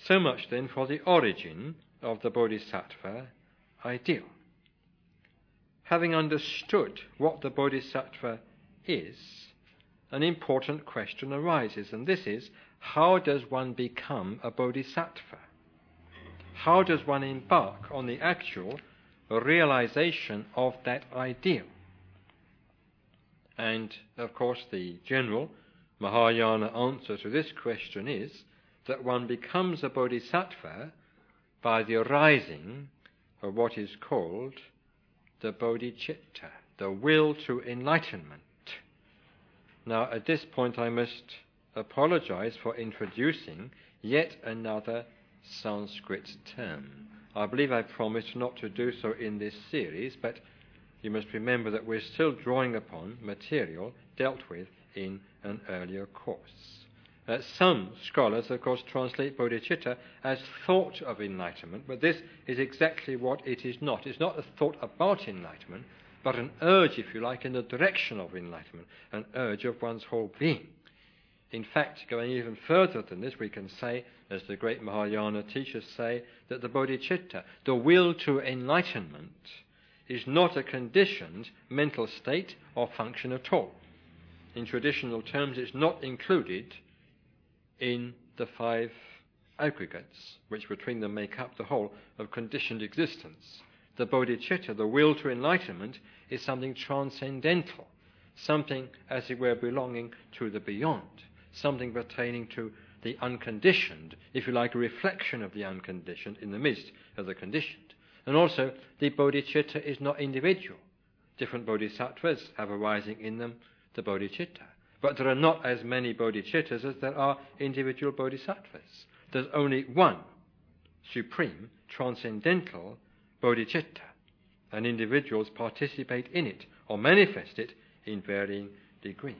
So much then for the origin of the bodhisattva ideal. Having understood what the bodhisattva is, an important question arises, and this is, how does one become a bodhisattva? How does one embark on the actual realization of that ideal? And, of course, the general Mahayana answer to this question is that one becomes a bodhisattva by the arising of what is called the bodhicitta, the will to enlightenment. Now, at this point, I must apologize for introducing yet another Sanskrit term. I believe I promised not to do so in this series, but you must remember that we're still drawing upon material dealt with in an earlier course. Some scholars, of course, translate bodhicitta as thought of enlightenment, but this is exactly what it is not. It's not a thought about enlightenment, but an urge, if you like, in the direction of enlightenment, an urge of one's whole being. In fact, going even further than this, we can say, as the great Mahayana teachers say, that the bodhicitta, the will to enlightenment, is not a conditioned mental state or function at all. In traditional terms, it's not included in the five aggregates, which between them make up the whole of conditioned existence. The bodhicitta, the will to enlightenment, is something transcendental, something, as it were, belonging to the beyond, something pertaining to the unconditioned, if you like, a reflection of the unconditioned in the midst of the conditioned. And also, the bodhicitta is not individual. Different bodhisattvas have arising in them the bodhicitta. But there are not as many bodhicittas as there are individual bodhisattvas. There's only one supreme, transcendental bodhicitta, and individuals participate in it or manifest it in varying degrees.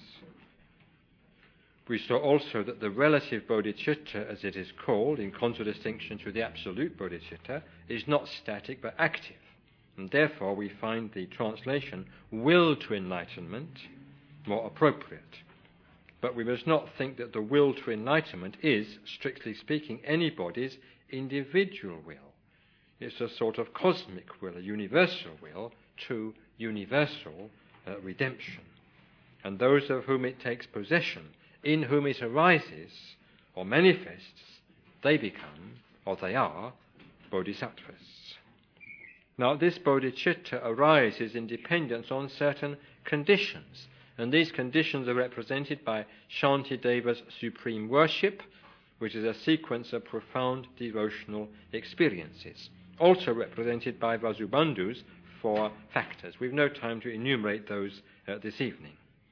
We saw also that the relative bodhicitta, as it is called, in contradistinction to the absolute bodhicitta, is not static but active. And therefore we find the translation will to enlightenment more appropriate. But we must not think that the will to enlightenment is, strictly speaking, anybody's individual will. It's a sort of cosmic will, a universal will to universal redemption. And those of whom it takes possession, in whom it arises or manifests, they become, or they are, bodhisattvas. Now, this bodhicitta arises in dependence on certain conditions, and these conditions are represented by Shantideva's supreme worship, which is a sequence of profound devotional experiences, also represented by Vasubandhu's 4 factors. We've no time to enumerate those this evening.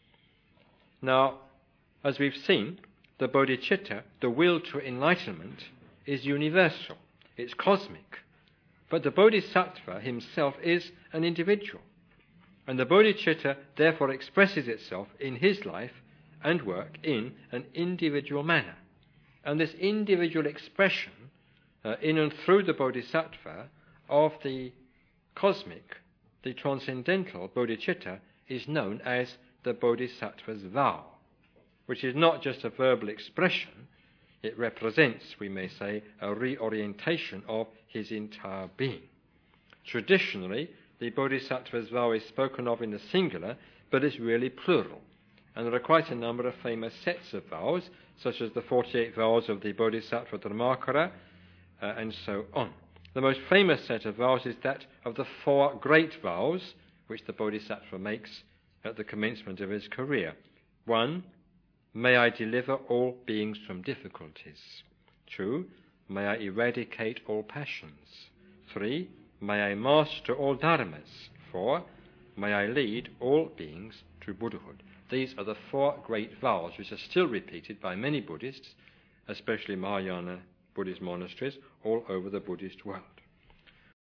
Now, as we've seen, the bodhicitta, the will to enlightenment, is universal. It's cosmic. But the bodhisattva himself is an individual. And the bodhicitta therefore expresses itself in his life and work in an individual manner. And this individual expression in and through the bodhisattva of the cosmic, the transcendental bodhicitta, is known as the bodhisattva's vow, which is not just a verbal expression. It represents, we may say, a reorientation of his entire being. Traditionally, the bodhisattva's vow is spoken of in the singular, but is really plural. And there are quite a number of famous sets of vows, such as the 48 vows of the Bodhisattva Dharmakara, and so on. The most famous set of vows is that of the 4 great vows, which the bodhisattva makes at the commencement of his career. 1, may I deliver all beings from difficulties. 2, may I eradicate all passions. 3, may I master all dharmas. 4, may I lead all beings to Buddhahood. These are the 4 great vows which are still repeated by many Buddhists, especially Mahayana Buddhist monasteries all over the Buddhist world.